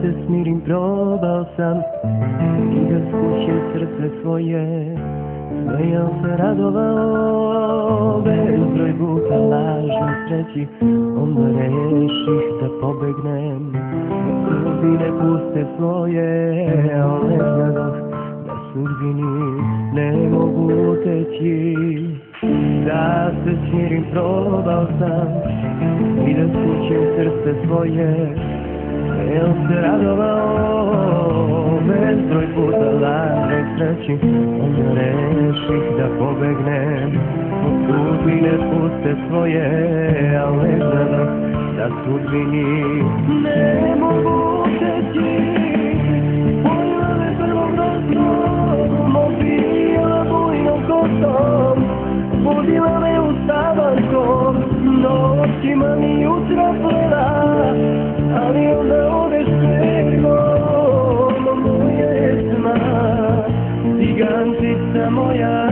se smirim, probao sam i da skućim srce svoje. Smejao se, radovao, bezbroj puta lažnoj sreći, onda reših da pobegnem. Sudbine puste svoje, al ne znadoh da sudbini ne mogu uteći. Da se smirim, probao sam i da skućim srce svoje. Smejao se, radovao, bezbroj puta lažnoj sreći, onda reših da pobegnem. Od sudbine puste svoje, al ne znadoh da sudbini ne mogu uteći. Pojela me prvom rosnom, opijela bujnom kosom, budila me ustavankom, noćima mi jutra plela, ali onda odeš pegom, moja je tma, cigančica moja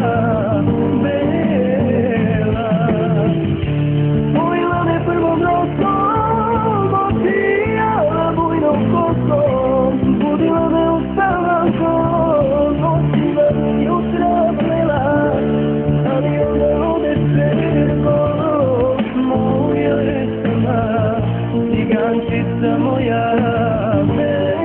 bela. Pojela me prvom nosom, opijala bujnom kosom, budila me ustavankom, noćima mi jutra plela, ali onda odeš pegom, moja je tma, cigančica moja bela.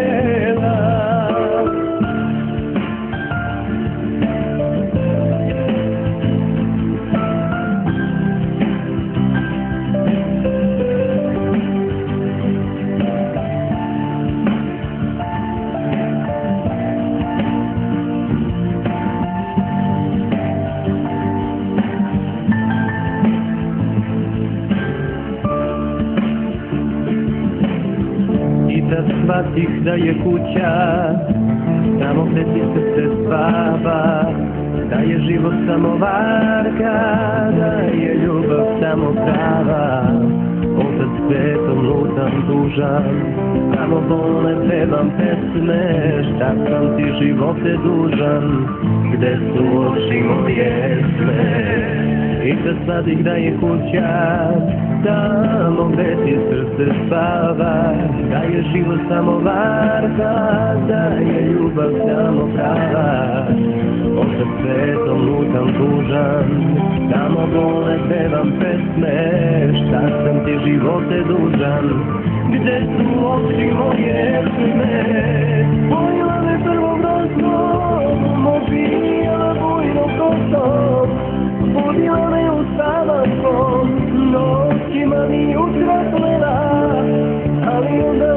Da shvatih da je kuća tamo gde ti srce spava, da je život samo varka, da je ljubav samo prava. Opet svetom lutam tužan, tamo bolne pevam pesme, šta sam ti živote dužan, gde su oči moje sve. I da shvatih da je kuća tamo gde ti srce spava, da je život samo varka, da je ljubav samo prava. Opet svetom lutam tužan, tamo bolne pevam pesme, šta sam ti živote dužan, gde su oči moje sve. Pojela me prvom rosnom, opijala bujnom kosom, budila me ustavankom, noćima mi jutra plela, ali onda